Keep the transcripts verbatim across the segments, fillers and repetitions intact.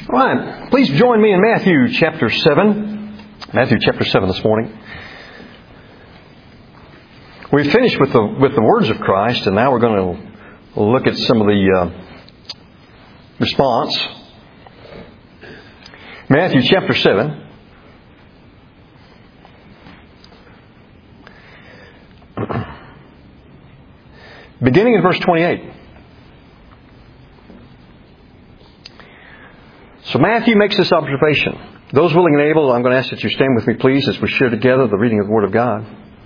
All right. Please join me in Matthew chapter seven. Matthew chapter seven this morning. We've finished with the with the words of Christ, and now we're going to look at some of the uh, response. Matthew chapter seven. Beginning in verse twenty-eight. So Matthew makes this observation. Those willing and able, I'm going to ask that you stand with me, please, as we share together the reading of the Word of God.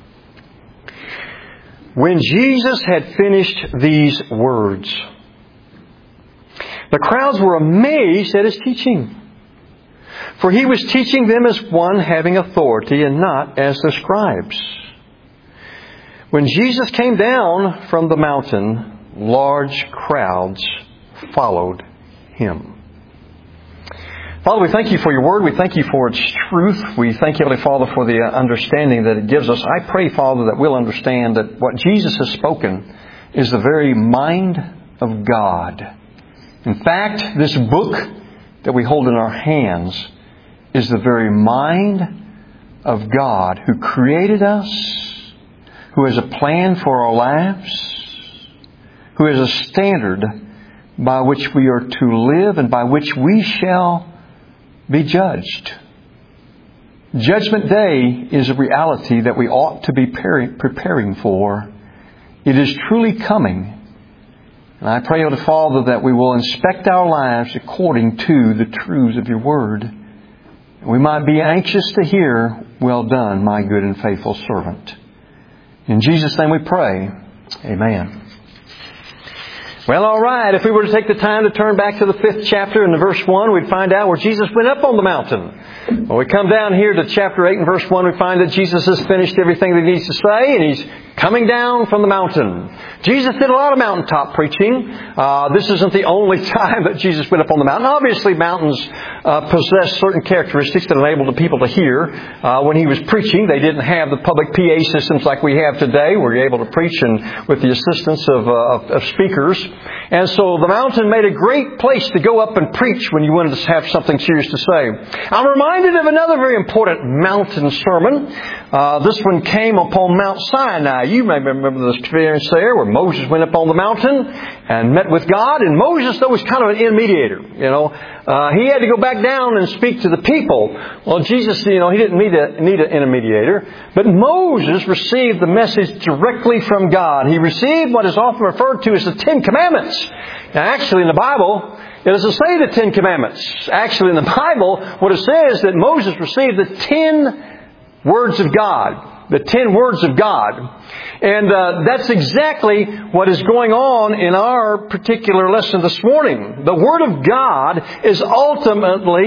When Jesus had finished these words, the crowds were amazed at His teaching. For He was teaching them as one having authority and not as the scribes. When Jesus came down from the mountain, large crowds followed Him. Father, we thank You for Your Word. We thank You for its truth. We thank You, Heavenly Father, for the understanding that it gives us. I pray, Father, that we'll understand that what Jesus has spoken is the very mind of God. In fact, this book that we hold in our hands is the very mind of God, who created us, who has a plan for our lives, who has a standard by which we are to live and by which we shall be judged. Judgment Day is a reality that we ought to be preparing for. It is truly coming. And I pray, O Father, that we will inspect our lives according to the truths of Your Word. We might be anxious to hear, "Well done, my good and faithful servant." In Jesus' name we pray. Amen. Well, all right. If we were to take the time to turn back to the fifth chapter and the verse one, we'd find out where Jesus went up on the mountain. When we come down here to chapter eight and verse one, we find that Jesus has finished everything that He needs to say, and He's coming down from the mountain. Jesus did a lot of mountaintop preaching. Uh, this isn't the only time that Jesus went up on the mountain. Obviously, mountains uh, possess certain characteristics that enabled the people to hear. Uh, when He was preaching, they didn't have the public P A systems like we have today, where you're able to preach and with the assistance of, uh, of, of speakers. And so the mountain made a great place to go up and preach when you wanted to have something serious to say. I'm reminded of another very important mountain sermon. Uh, this one came upon Mount Sinai. You may remember the experience there where Moses went up on the mountain and met with God. And Moses, though, was kind of an intermediator. You know, uh, he had to go back down and speak to the people. Well, Jesus, you know, he didn't need a need an intermediator. But Moses received the message directly from God. He received what is often referred to as the Ten Commandments. Now, actually, in the Bible, it doesn't say the Ten Commandments. Actually, in the Bible, what it says is that Moses received the Ten Words of God. The Ten Words of God. And uh, that's exactly what is going on in our particular lesson this morning. The Word of God is ultimately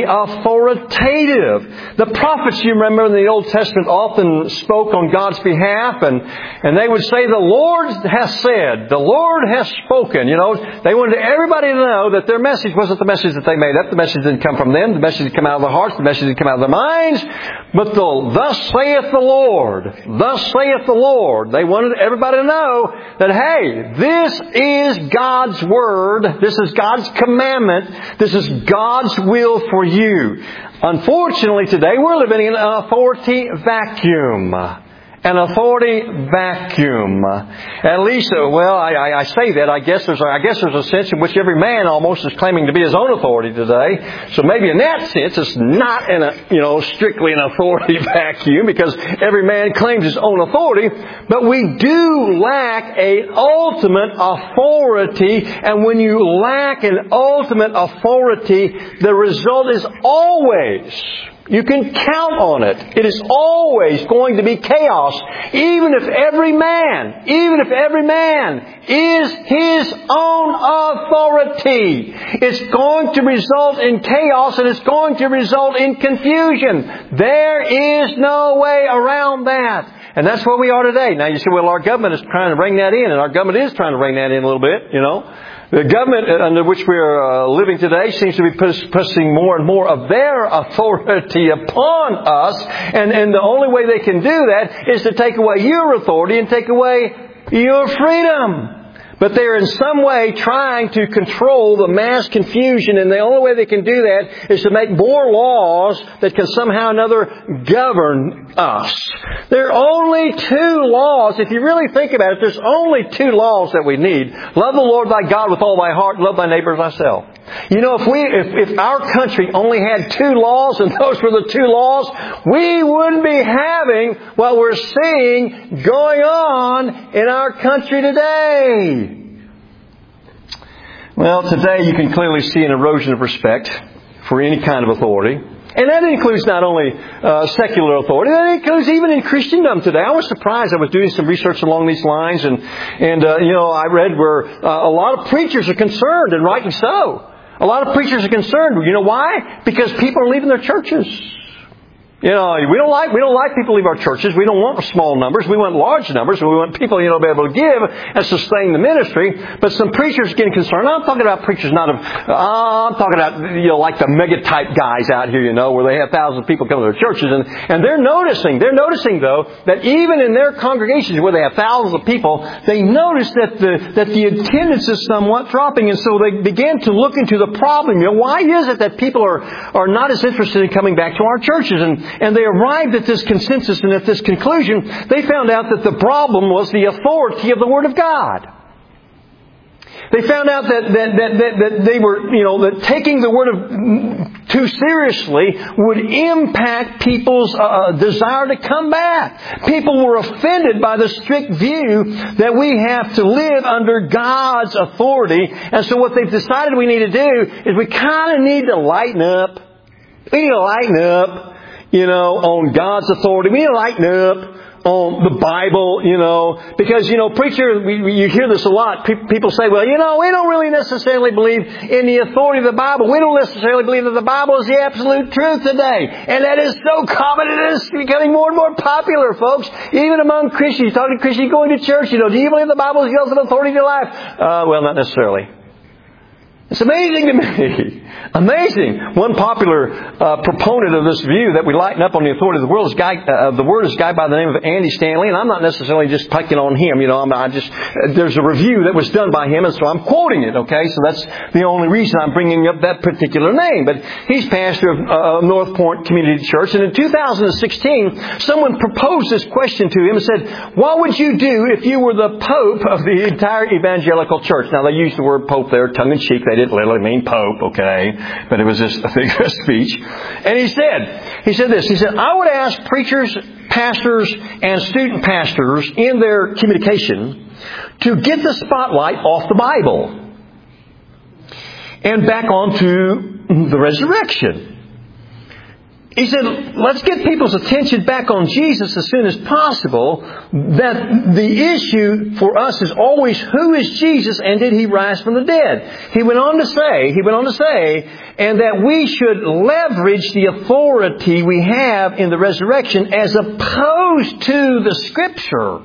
authoritative. The prophets, you remember, in the Old Testament often spoke on God's behalf, and, and they would say, "The Lord has said, the Lord has spoken." You know, they wanted everybody to know that their message wasn't the message that they made up. The message didn't come from them. The message didn't come out of their hearts. The message didn't come out of their minds. But the, thus saith the Lord. Thus saith the Lord. They wanted everybody to know that, hey, this is God's Word. This is God's commandment. This is God's will for you. Unfortunately, today we're living in an authority vacuum. An authority vacuum. At least, well, I, I, I say that. I guess there's, a, I guess there's a sense in which every man almost is claiming to be his own authority today. So maybe in that sense, it's not in a, you know, strictly an authority vacuum, because every man claims his own authority. But we do lack an ultimate authority, and when you lack an ultimate authority, the result is always, you can count on it, it is always going to be chaos. Even if every man, even if every man is his own authority, it's going to result in chaos, and it's going to result in confusion. There is no way around that. And that's where we are today. Now you say, well, our government is trying to bring that in, and our government is trying to bring that in a little bit, you know. The government under which we are uh, living today seems to be pressing more and more of their authority upon us. And, and the only way they can do that is to take away your authority and take away your freedom. But they're in some way trying to control the mass confusion, and the only way they can do that is to make more laws that can somehow or another govern us. There are only two laws. If you really think about it, there's only two laws that we need. Love the Lord thy God with all thy heart, love thy neighbor as thyself. You know, if we, if, if our country only had two laws, and those were the two laws, we wouldn't be having what we're seeing going on in our country today. Well, today you can clearly see an erosion of respect for any kind of authority. And that includes not only uh, secular authority, that includes even in Christendom today. I was surprised. I was doing some research along these lines, and, and uh, you know, I read where uh, a lot of preachers are concerned, and rightly so. A lot of preachers are concerned. You know why? Because people are leaving their churches. You know, we don't like we don't like people to leave our churches. We don't want small numbers. We want large numbers. We want people, you know, to be able to give and sustain the ministry. But some preachers are getting concerned. I'm talking about preachers not of, uh, I'm talking about, you know, like the mega type guys out here, you know, where they have thousands of people coming to their churches. And, and they're noticing, they're noticing though, that even in their congregations where they have thousands of people, they notice that the, that the attendance is somewhat dropping. And so they began to look into the problem. You know, why is it that people are, are not as interested in coming back to our churches? And, And they arrived at this consensus and at this conclusion. They found out that the problem was the authority of the Word of God. They found out that, that, that, that, that they were, you know, that taking the Word of too seriously would impact people's uh, desire to come back. People were offended by the strict view that we have to live under God's authority. And so what they've decided we need to do is we kind of need to lighten up. We need to lighten up. You know, on God's authority. We need to lighten up on the Bible, you know. Because, you know, preacher, we, we, you hear this a lot. Pe- people say, well, you know, we don't really necessarily believe in the authority of the Bible. We don't necessarily believe that the Bible is the absolute truth today. And that is so common. It is becoming more and more popular, folks. Even among Christians. You talk to Christians going to church, you know, do you believe the Bible is the ultimate authority in your life? Uh, well, not necessarily. It's amazing to me. Amazing. One popular uh, proponent of this view that we lighten up on the authority of the world is guy. Uh, the word is a guy by the name of Andy Stanley, and I'm not necessarily just picking on him. You know, I'm, I just uh, there's a review that was done by him, and so I'm quoting it. Okay, so that's the only reason I'm bringing up that particular name. But he's pastor of uh, North Point Community Church, and in two thousand sixteen, someone proposed this question to him and said, "What would you do if you were the Pope of the entire evangelical church?" Now they used the word Pope there, tongue in cheek. They didn't literally mean Pope, okay? But it was just a figure of speech. And he said, he said this, he said, I would ask preachers, pastors, and student pastors in their communication to get the spotlight off the Bible and back onto the resurrection. He said, let's get people's attention back on Jesus as soon as possible. That the issue for us is always, who is Jesus and did He rise from the dead? He went on to say, he went on to say, and that we should leverage the authority we have in the resurrection as opposed to the Scripture.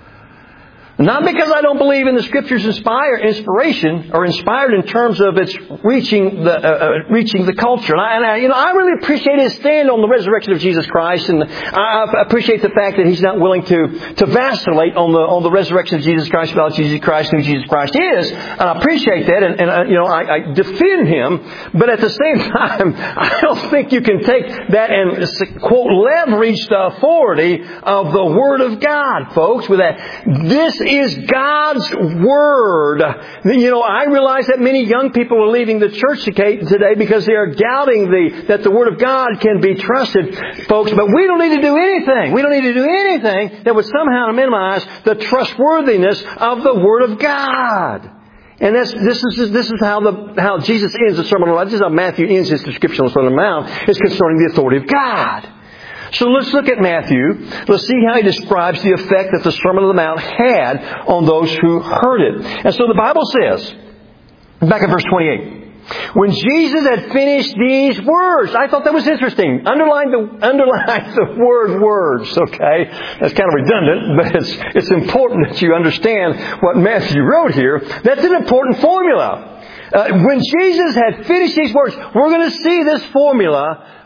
Not because I don't believe in the Scriptures inspire inspiration or inspired in terms of its reaching the uh, uh, reaching the culture. And, I, and I, you know, I really appreciate his stand on the resurrection of Jesus Christ, and I appreciate the fact that he's not willing to to vacillate on the on the resurrection of Jesus Christ about Jesus Christ, who Jesus Christ is. And I appreciate that, and, and uh, you know, I, I defend him. But at the same time, I don't think you can take that and quote leverage the authority of the Word of God, folks. With that, this is God's Word. You know, I realize that many young people are leaving the church today because they are doubting the, that the Word of God can be trusted, folks. But we don't need to do anything. We don't need to do anything that would somehow minimize the trustworthiness of the Word of God. And that's, this is this is how the how Jesus ends the Sermon on the Mount. This is how Matthew ends his description of the Sermon on the Mount. It's concerning the authority of God. So let's look at Matthew. Let's see how he describes the effect that the Sermon on the Mount had on those who heard it. And so the Bible says, back in verse twenty-eight, when Jesus had finished these words, I thought that was interesting. Underline the underline the word words, okay? That's kind of redundant, but it's it's important that you understand what Matthew wrote here. That's an important formula. Uh, when Jesus had finished these words, we're going to see this formula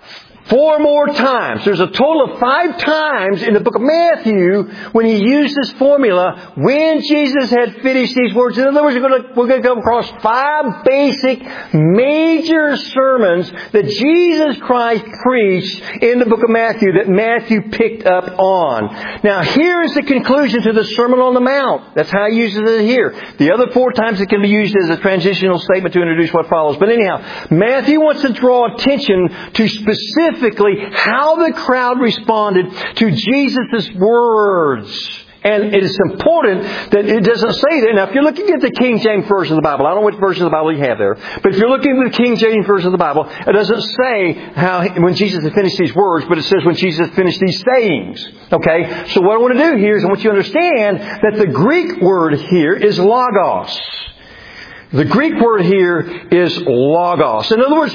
Four more times. There's a total of five times in the book of Matthew when he used this formula. When Jesus had finished these words. In other words, we're going to, we're going to come across five basic major sermons that Jesus Christ preached in the book of Matthew that Matthew picked up on. Now, here is the conclusion to the Sermon on the Mount. That's how he uses it here. The other four times it can be used as a transitional statement to introduce what follows. But anyhow, Matthew wants to draw attention to specifically how the crowd responded to Jesus' words. And it is important that it doesn't say that. Now, if you're looking at the King James Version of the Bible, I don't know which version of the Bible you have there, but if you're looking at the King James Version of the Bible, it doesn't say how when Jesus had finished these words, but it says when Jesus finished these sayings. Okay? So what I want to do here is I want you to understand that the Greek word here is logos. The Greek word here is logos. In other words,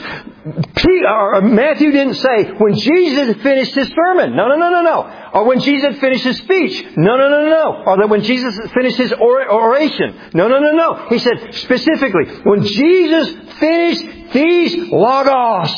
Matthew didn't say when Jesus finished his sermon. No, no, no, no, no. Or when Jesus finished his speech. No, no, no, no, no. Or that when Jesus finished his oration. No, no, no, no. He said specifically, when Jesus finished these logos,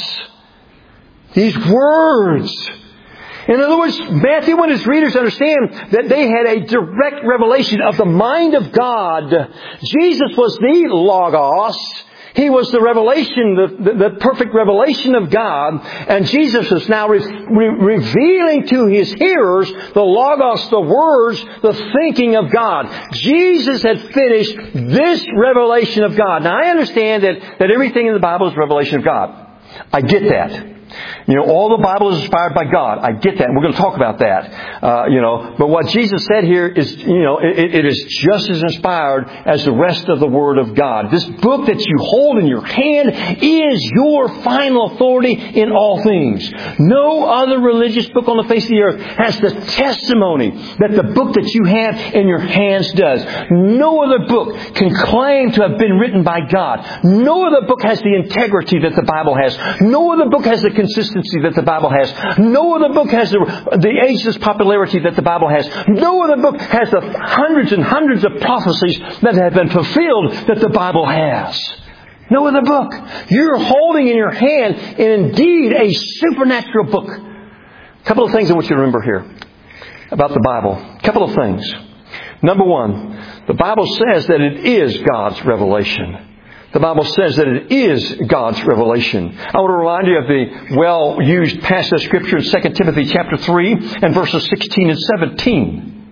these words. In other words, Matthew wanted his readers to understand that they had a direct revelation of the mind of God. Jesus was the Logos. He was the revelation, the, the, the perfect revelation of God. And Jesus is now re- re- revealing to His hearers the Logos, the words, the thinking of God. Jesus had finished this revelation of God. Now, I understand that, that everything in the Bible is revelation of God. I get that. You know, all the Bible is inspired by God. I get that. And we're going to talk about that. Uh, you know, but what Jesus said here is, you know, it, it is just as inspired as the rest of the Word of God. This book that you hold in your hand is your final authority in all things. No other religious book on the face of the earth has the testimony that the book that you have in your hands does. No other book can claim to have been written by God. No other book has the integrity that the Bible has. No other book has the consistency that the Bible has. No other book has the, the ageless popularity that the Bible has. No other book has the hundreds and hundreds of prophecies that have been fulfilled that the Bible has. No other book. You're holding in your hand, and indeed, a supernatural book. A couple of things I want you to remember here about the Bible. A couple of things. Number one, the Bible says that it is God's revelation. The Bible says that it is God's revelation. I want to remind you of the well-used passage of Scripture in Second Timothy chapter three and verses sixteen and seventeen.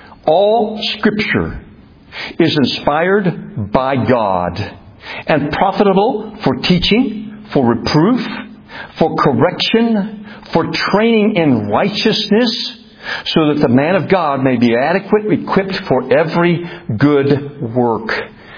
All Scripture is inspired by God and profitable for teaching, for reproof, for correction, for training in righteousness, so that the man of God may be adequately equipped for every good work.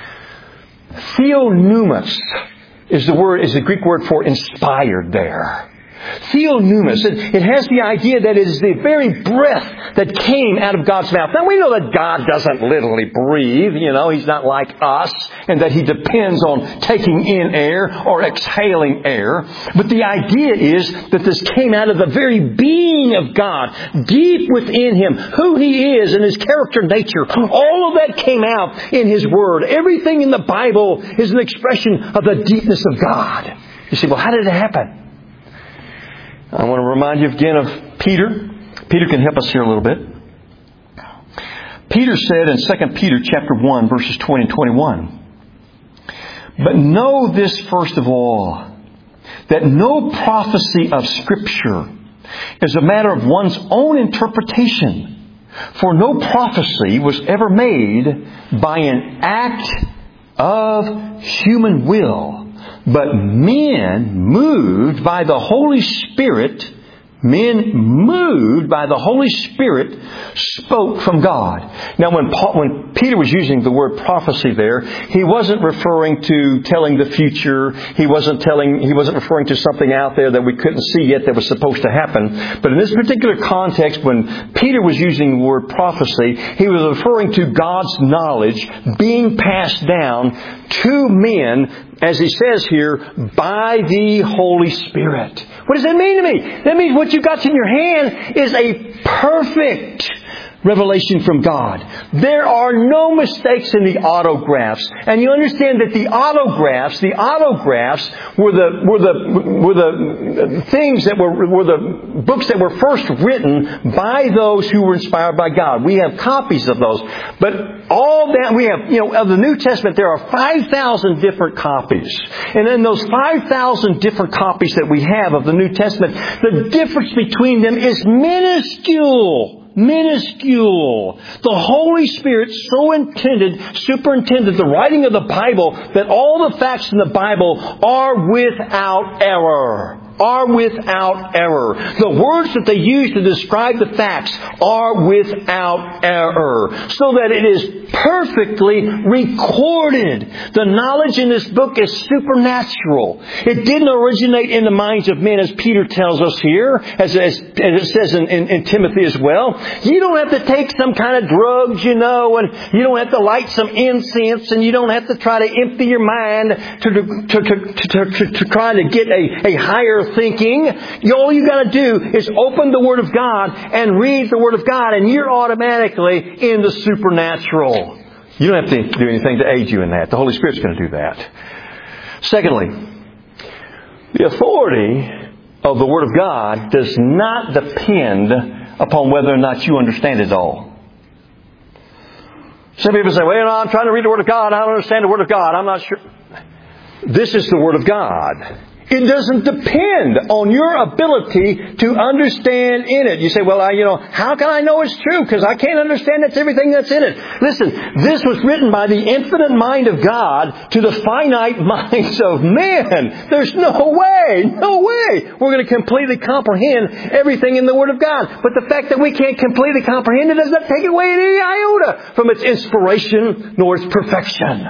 Theopneustos is the word, is the Greek word for inspired there. Theopneustos. It, it has the idea that it is the very breath that came out of God's mouth. Now, we know that God doesn't literally breathe. You know, He's not like us, and that He depends on taking in air or exhaling air. But the idea is that this came out of the very being of God, deep within Him, who He is and His character nature. All of that came out in His Word. Everything in the Bible is an expression of the deepness of God. You say, well, how did it happen? I want to remind you again of Peter. Peter can help us here a little bit. Peter said in Second Peter chapter one, verses twenty and twenty-one, "But know this first of all, that no prophecy of Scripture is a matter of one's own interpretation. For no prophecy was ever made by an act of human will, but men moved by the Holy Spirit, men moved by the Holy Spirit spoke from God." Now, when Paul, when Peter was using the word prophecy there, he wasn't referring to telling the future. He wasn't telling, he wasn't referring to something out there that we couldn't see yet that was supposed to happen. But in this particular context, when Peter was using the word prophecy, he was referring to God's knowledge being passed down to men, as he says here, by the Holy Spirit. What does that mean to me? That means what you've got in your hand is a perfect, revelation from God. There are no mistakes in the autographs. And you understand that the autographs, the autographs were the, were the, were the things that were, were the books that were first written by those who were inspired by God. We have copies of those. But all that we have, you know, of the New Testament, there are five thousand different copies. And in those five thousand different copies that we have of the New Testament, the difference between them is minuscule. Minuscule. The Holy Spirit so intended, superintended the writing of the Bible that all the facts in the Bible are without error. Are without error. The words that they use to describe the facts are without error. So that it is perfectly recorded. The knowledge in this book is supernatural. It didn't originate in the minds of men, as Peter tells us here, as, as, as it says in, in, in Timothy as well. You don't have to take some kind of drugs, you know, and you don't have to light some incense, and you don't have to try to empty your mind to, to, to, to, to, to, to try to get a, a higher thinking. All you got to do is open the Word of God and read the Word of God, and you're automatically in the supernatural. You don't have to do anything to aid you in that. The Holy Spirit's going to do that. Secondly, the authority of the Word of God does not depend upon whether or not you understand it all. Some people say, well, you know, I'm trying to read the Word of God. I don't understand the Word of God. I'm not sure. This is the Word of God. It doesn't depend on your ability to understand in it. You say, well, I, you know, how can I know it's true? Because I can't understand that's everything that's in it. Listen, this was written by the infinite mind of God to the finite minds of men. There's no way, no way we're going to completely comprehend everything in the Word of God. But the fact that we can't completely comprehend it does not take away any iota from its inspiration nor its perfection.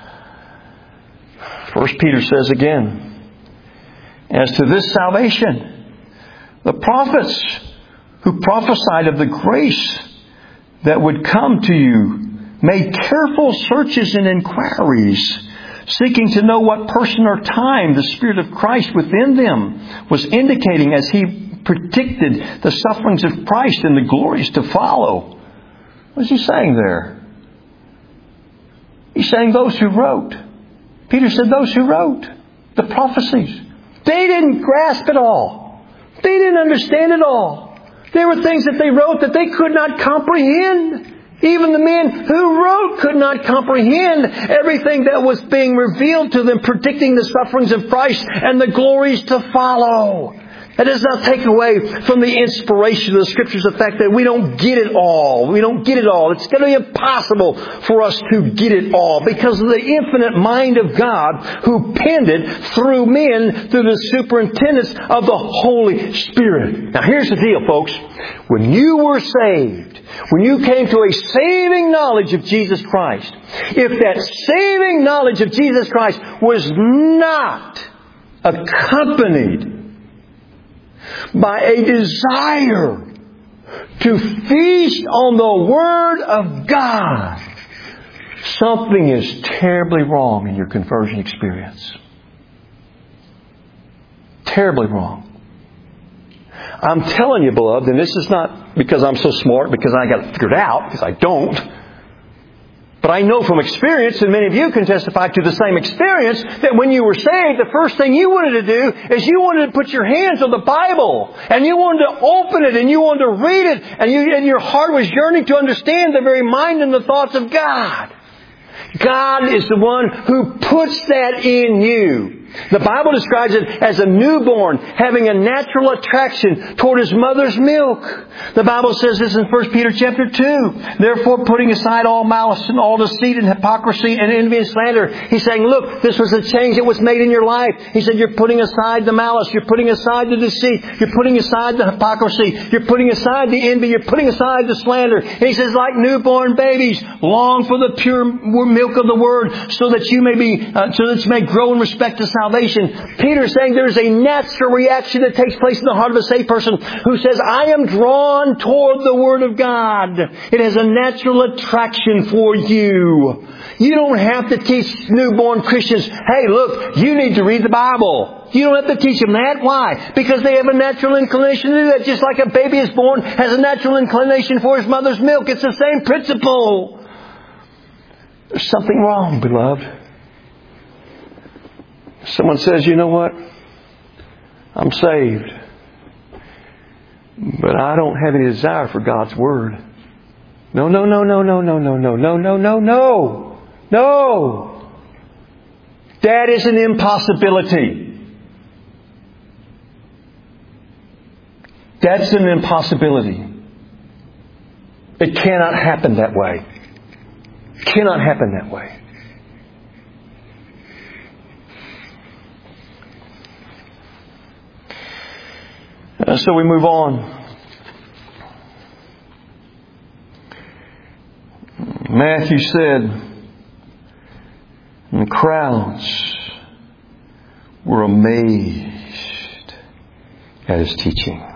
First Peter says again, as to this salvation, the prophets who prophesied of the grace that would come to you made careful searches and inquiries, seeking to know what person or time the Spirit of Christ within them was indicating as He predicted the sufferings of Christ and the glories to follow. What is He saying there? He's saying those who wrote. Peter said those who wrote the prophecies. They didn't grasp it all. They didn't understand it all. There were things that they wrote that they could not comprehend. Even the men who wrote could not comprehend everything that was being revealed to them, predicting the sufferings of Christ and the glories to follow. That does not take away from the inspiration of the Scriptures the fact that we don't get it all. We don't get it all. It's going to be impossible for us to get it all because of the infinite mind of God who penned it through men through the superintendence of the Holy Spirit. Now here's the deal, folks. When you were saved, when you came to a saving knowledge of Jesus Christ, if that saving knowledge of Jesus Christ was not accompanied by a desire to feast on the Word of God, something is terribly wrong in your conversion experience. Terribly wrong. I'm telling you, beloved, and this is not because I'm so smart, because I got it figured out, because I don't. But I know from experience, and many of you can testify to the same experience, that when you were saved, the first thing you wanted to do is you wanted to put your hands on the Bible. And you wanted to open it and you wanted to read it. And, you, and your heart was yearning to understand the very mind and the thoughts of God. God is the one who puts that in you. The Bible describes it as a newborn having a natural attraction toward his mother's milk. The Bible says this in First Peter chapter two. Therefore, putting aside all malice and all deceit and hypocrisy and envy and slander. He's saying, look, this was a change that was made in your life. He said, you're putting aside the malice. You're putting aside the deceit. You're putting aside the hypocrisy. You're putting aside the envy. You're putting aside the slander. And he says, like newborn babies, long for the pure milk of the Word so that you may be, uh, so that you may grow in respect to salvation. Peter is saying there's a natural reaction that takes place in the heart of a saved person who says, I am drawn toward the Word of God. It has a natural attraction for you. You don't have to teach newborn Christians, hey, look, you need to read the Bible. You don't have to teach them that. Why? Because they have a natural inclination to do that. Just like a baby is born, has a natural inclination for his mother's milk. It's the same principle. There's something wrong, beloved. Someone says, you know what? I'm saved. But I don't have any desire for God's Word. No, no, no, no, no, no, no, no, no, no, no, no. No. That is an impossibility. That's an impossibility. It cannot happen that way. It cannot happen that way. Uh, so we move on. Matthew said, and the crowds were amazed at His teaching.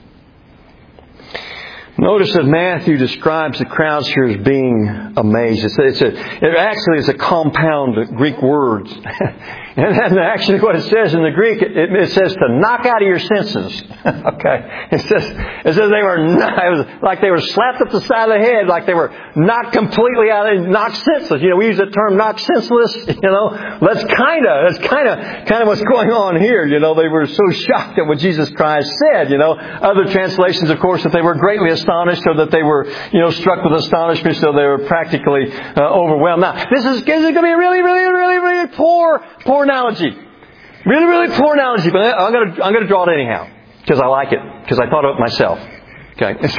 Notice that Matthew describes the crowds here as being amazed. It's a, it's a, it actually is a compound Greek word. And actually what it says in the Greek, it, it says to knock out of your senses. Okay. It says, it says they were not, it was like they were slapped at the side of the head, like they were knocked completely out of, knocked senseless. You know, we use the term knocked senseless, you know. That's kind of, that's kind of, kind of what's going on here. You know, they were so shocked at what Jesus Christ said, you know. Other translations, of course, that they were greatly astonished, or that they were, you know, struck with astonishment, so they were practically uh, overwhelmed. Now, this is, this is going to be a really, really, really, really poor, poor analogy. Really, really poor analogy, but I'm going to, I'm going to draw it anyhow. Because I like it. Because I thought of it myself. Okay. So,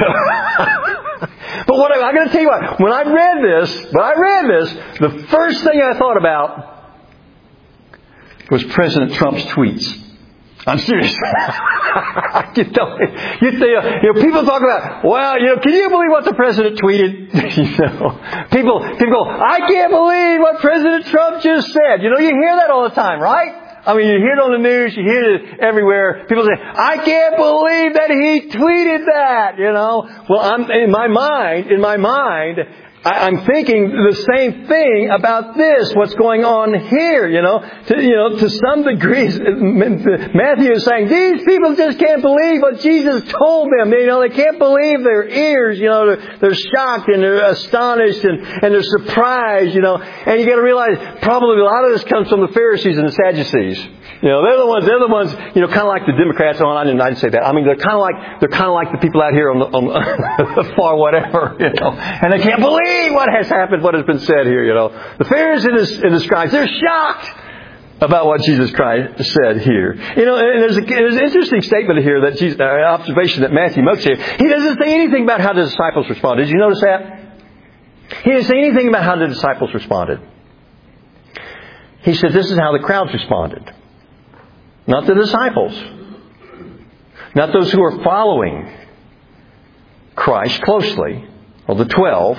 but what I, I'm going to tell you what, when I read this, when I read this, the first thing I thought about was President Trump's tweets. I'm serious. you, know, you, you know, people talk about, well, you know, can you believe what the president tweeted? you know, people, people go, I can't believe what President Trump just said. You know, you hear that all the time, right? I mean, you hear it on the news, you hear it everywhere. People say, I can't believe that he tweeted that, you know. Well, I'm, in my mind, in my mind, I'm thinking the same thing about this, what's going on here, you know. To, you know, to some degree, Matthew is saying, these people just can't believe what Jesus told them. You know, they can't believe their ears, you know. They're, they're shocked and they're astonished and, and they're surprised, you know. And you got to realize, probably a lot of this comes from the Pharisees and the Sadducees. You know, they're the ones, they're the ones, you know, kind of like the Democrats. Oh, I didn't, I didn't say that. I mean, they're kind of like, they're kind of like the people out here on the, on the far whatever, you know. And they can't believe what has happened, what has been said here, you know. The Pharisees and the scribes, they're shocked about what Jesus Christ said here. You know, and there's, a, there's an interesting statement here, that Jesus, uh, observation that Matthew makes here. He doesn't say anything about how the disciples responded. Did you notice that? He didn't say anything about how the disciples responded. He said, this is how the crowds responded. Not the disciples. Not those who are following Christ closely, or the twelve.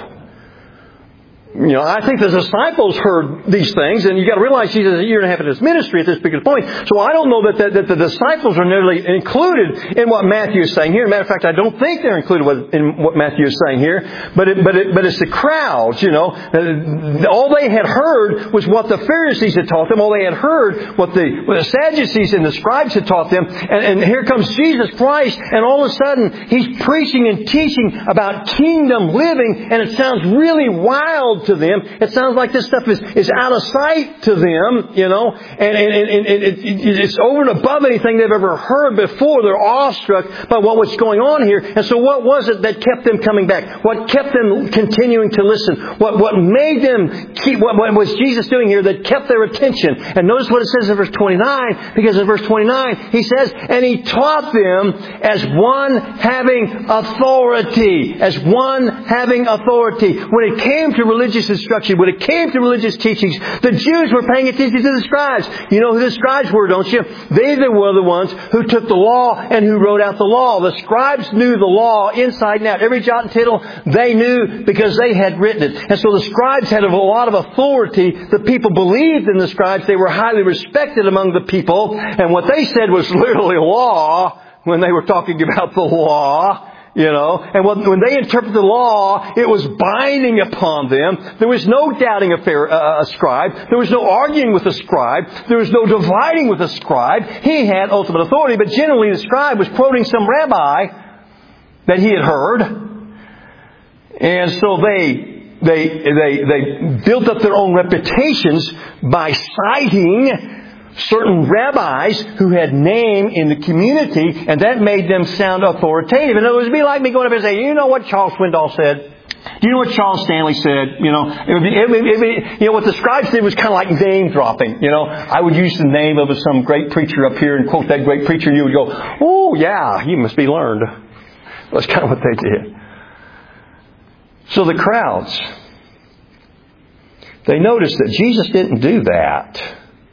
You know, I think the disciples heard these things, and you got to realize Jesus is a year and a half in His ministry at this particular point. So I don't know that, that, that the disciples are nearly included in what Matthew is saying here. As a matter of fact, I don't think they're included in what Matthew is saying here. But it, but it, but it's the crowds, you know. All they had heard was what the Pharisees had taught them. All they had heard what the, what the Sadducees and the scribes had taught them. And, and here comes Jesus Christ, and all of a sudden He's preaching and teaching about kingdom living, and it sounds really wild to them. It sounds like this stuff is, is out of sight to them, you know, and, and, and, and it, it, it's over and above anything they've ever heard before. They're awestruck by what was going on here. And so what was it that kept them coming back? What kept them continuing to listen? What, what made them keep, what, what was Jesus doing here that kept their attention? And notice what it says in verse twenty-nine, because in verse twenty-nine, He says, and He taught them as one having authority, as one having authority. When it came to religious instruction, when it came to religious teachings, the Jews were paying attention to the scribes. You know who the scribes were, don't you? They were the ones who took the law and who wrote out the law. The scribes knew the law inside and out. Every jot and tittle they knew, because they had written it. And so the scribes had a lot of authority. The people believed in the scribes. They were highly respected among the people. And what they said was literally law when they were talking about the law. You know, and when they interpreted the law, it was binding upon them. There was no doubting a, fair, uh, a scribe. There was no arguing with a scribe. There was no dividing with a scribe. He had ultimate authority, but generally the scribe was quoting some rabbi that he had heard. And so they, they, they, they built up their own reputations by citing certain rabbis who had name in the community, and that made them sound authoritative. And it would be like me going up and saying, you know what Charles Swindoll said? Do you know what Charles Stanley said? You know, it would be, it would be, it would be, you know, what the scribes did was kind of like name dropping. You know, I would use the name of some great preacher up here and quote that great preacher, and you would go, oh yeah, he must be learned. That's kind of what they did. So the crowds, they noticed that Jesus didn't do that.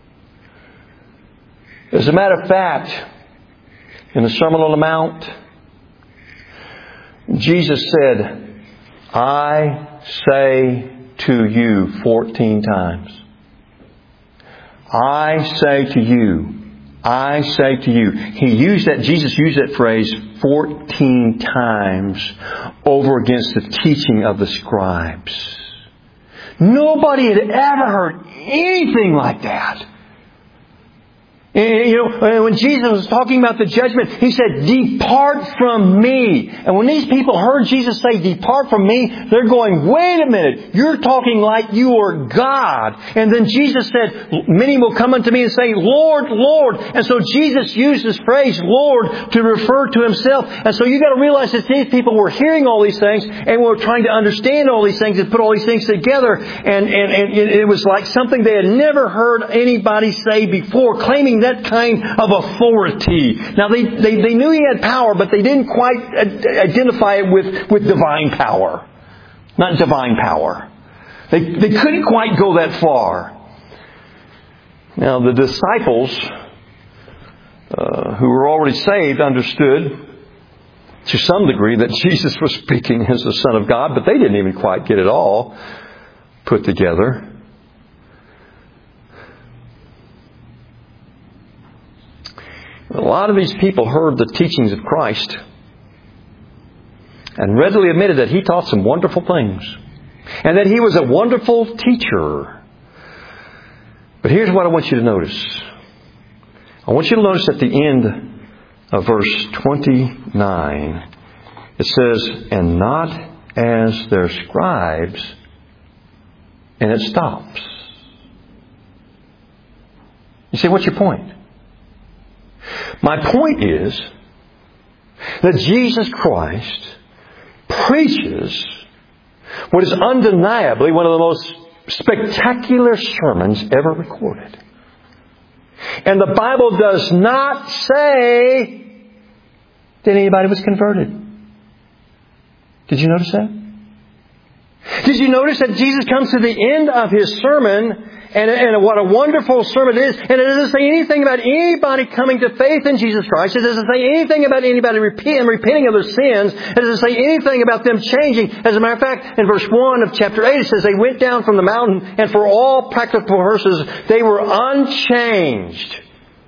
As a matter of fact, in the Sermon on the Mount, Jesus said, I say to you fourteen times. I say to you. I say to you. He used that, Jesus used that phrase fourteen times over against the teaching of the scribes. Nobody had ever heard anything like that. You know, when Jesus was talking about the judgment, He said, depart from me. And when these people heard Jesus say, depart from me, they're going, wait a minute, you're talking like you are God. And then Jesus said, many will come unto me and say, Lord, Lord. And so Jesus used this phrase, Lord, to refer to Himself. And so you've got to realize that these people were hearing all these things and were trying to understand all these things and put all these things together. And, and, and it was like something they had never heard anybody say before, claiming that kind of authority. Now, they, they, they knew He had power, but they didn't quite identify it with, with divine power. Not divine power. They, they couldn't quite go that far. Now, the disciples uh, who were already saved understood to some degree that Jesus was speaking as the Son of God, but they didn't even quite get it all put together. A lot of these people heard the teachings of Christ and readily admitted that He taught some wonderful things and that He was a wonderful teacher. But here's what I want you to notice. I want you to notice at the end of verse twenty-nine, it says, and not as their scribes, and it stops. You say, what's your point? My point is that Jesus Christ preaches what is undeniably one of the most spectacular sermons ever recorded. And the Bible does not say that anybody was converted. Did you notice that? Did you notice that Jesus comes to the end of His sermon, and, and what a wonderful sermon it is, and it doesn't say anything about anybody coming to faith in Jesus Christ. It doesn't say anything about anybody repenting, repenting of their sins. It doesn't say anything about them changing. As a matter of fact, in verse one of chapter eight, it says they went down from the mountain, and for all practical purposes, they were unchanged.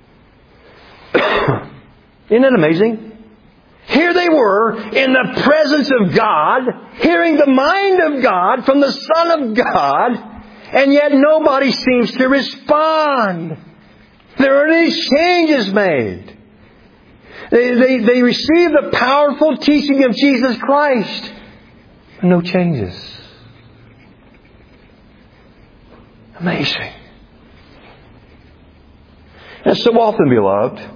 Isn't that amazing? Here they were in the presence of God, hearing the mind of God from the Son of God, and yet nobody seems to respond. There aren't any changes made. They, they, they receive the powerful teaching of Jesus Christ, but no changes. Amazing. And so often, beloved,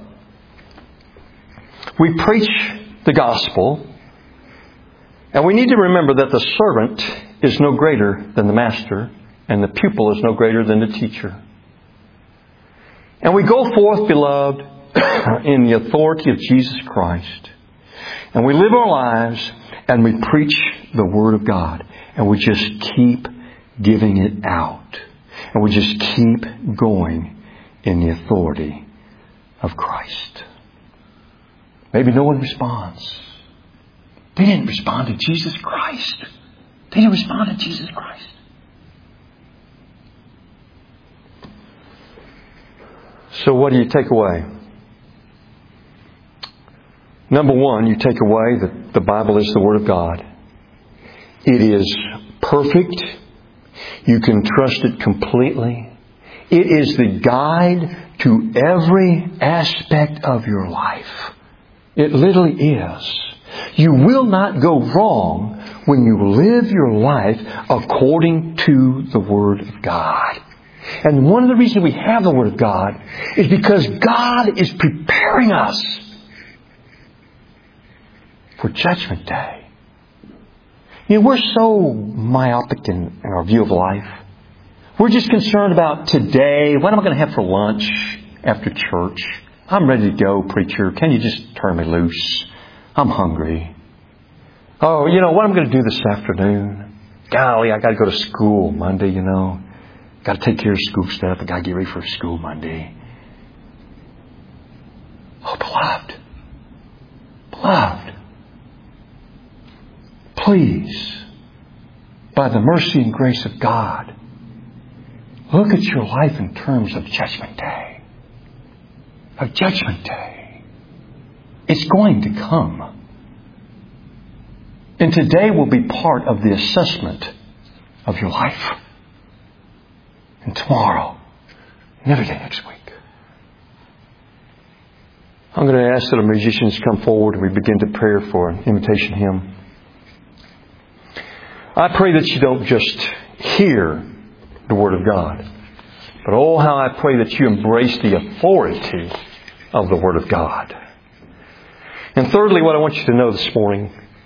we preach the gospel, and we need to remember that the servant is no greater than the master, and the pupil is no greater than the teacher. And we go forth, beloved, in the authority of Jesus Christ. And we live our lives, and we preach the Word of God. And we just keep giving it out. And we just keep going in the authority of Christ. Maybe no one responds. They didn't respond to Jesus Christ. They didn't respond to Jesus Christ. So what do you take away? Number one, you take away that the Bible is the Word of God. It is perfect. You can trust it completely. It is the guide to every aspect of your life. It literally is. You will not go wrong when you live your life according to the Word of God. And one of the reasons we have the Word of God is because God is preparing us for Judgment Day. You know, we're so myopic in, in our view of life. We're just concerned about today. What am I going to have for lunch after church? I'm ready to go, preacher. Can you just turn me loose? I'm hungry. Oh, you know, what am I going to do this afternoon? Golly, I got to go to school Monday, you know. Got to take care of school stuff. I got to get ready for school Monday. Oh, beloved. Beloved. Please, by the mercy and grace of God, look at your life in terms of Judgment Day. Of Judgment Day. It's going to come. And today will be part of the assessment of your life. And tomorrow, and every day next week. I'm going to ask that our musicians come forward and we begin to pray for an invitation hymn. I pray that you don't just hear the Word of God, but oh, how I pray that you embrace the authority of the Word of God. And thirdly, what I want you to know this morning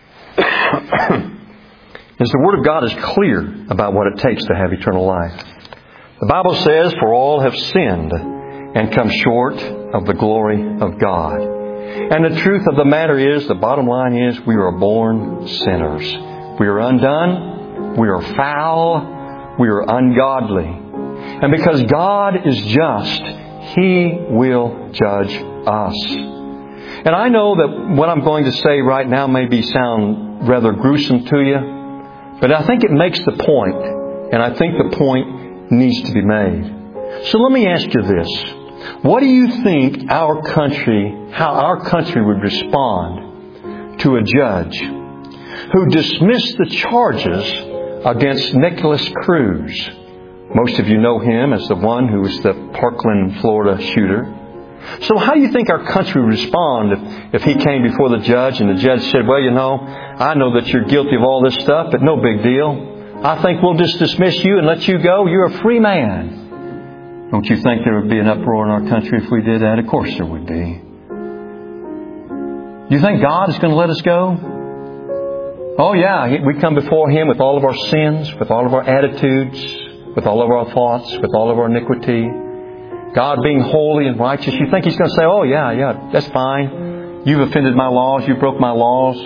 is the Word of God is clear about what it takes to have eternal life. The Bible says, "For all have sinned and come short of the glory of God." And the truth of the matter is, the bottom line is, we are born sinners. We are undone. We are foul. We are ungodly. And because God is just, He will judge us. And I know that what I'm going to say right now may be sound rather gruesome to you, but I think it makes the point, and I think the point needs to be made. So let me ask you this. What do you think our country, how our country would respond to a judge who dismissed the charges against Nicholas Cruz? Most of you know him as the one who was the Parkland, Florida shooter. So how do you think our country would respond if, if he came before the judge and the judge said, "Well, you know, I know that you're guilty of all this stuff, but no big deal. I think we'll just dismiss you and let you go. You're a free man." Don't you think there would be an uproar in our country if we did that? Of course there would be. Do you think God is going to let us go? Oh yeah, we come before Him with all of our sins, with all of our attitudes, with all of our thoughts, with all of our iniquity. God being holy and righteous, you think He's going to say, "Oh yeah, yeah, that's fine. You've offended my laws, you broke my laws."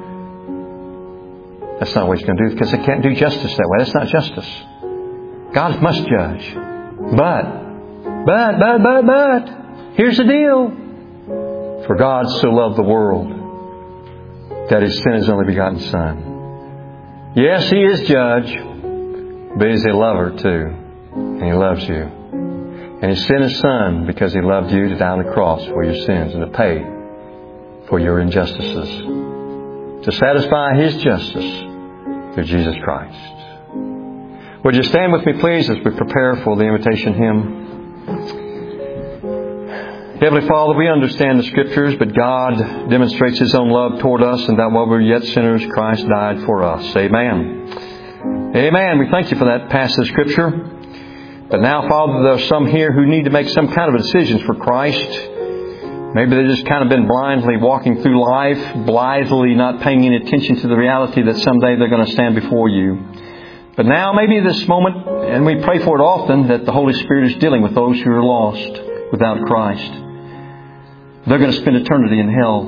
That's not what He's going to do, because He can't do justice that way. That's not justice. God must judge. But, but, but, but, but, here's the deal. For God so loved the world that He sent His only begotten Son. Yes, He is judge, but He's a lover too. And He loves you. And He sent His Son because He loved you to die on the cross for your sins and to pay for your injustices. To satisfy His justice through Jesus Christ. Would you stand with me, please, as we prepare for the invitation hymn? Heavenly Father, we understand the Scriptures, but God demonstrates His own love toward us, and that while we were yet sinners, Christ died for us. Amen. Amen. We thank You for that passage of Scripture. But now, Father, there are some here who need to make some kind of a decision for Christ. Maybe they've just kind of been blindly walking through life, blithely not paying any attention to the reality that someday they're going to stand before You. But now, maybe this moment, and we pray for it often, that the Holy Spirit is dealing with those who are lost without Christ. They're going to spend eternity in hell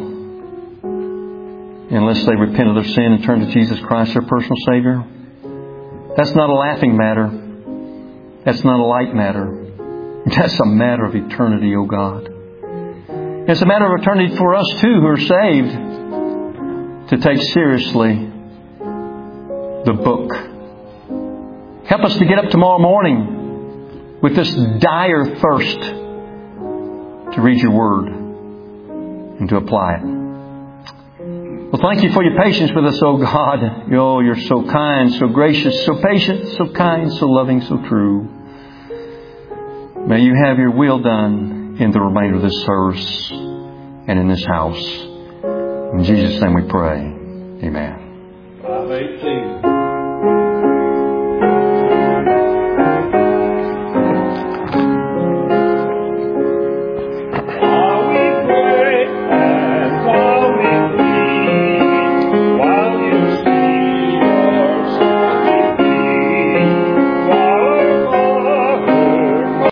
unless they repent of their sin and turn to Jesus Christ, their personal Savior. That's not a laughing matter. That's not a light matter. That's a matter of eternity, O God. It's a matter of eternity for us too who are saved to take seriously the book. Help us to get up tomorrow morning with this dire thirst to read Your Word and to apply it. Well, thank you for your patience with us, oh God. Oh, you're so kind, so gracious, so patient, so kind, so loving, so true. May you have your will done in the remainder of this service and in this house. In Jesus' name we pray. Amen. five eighteen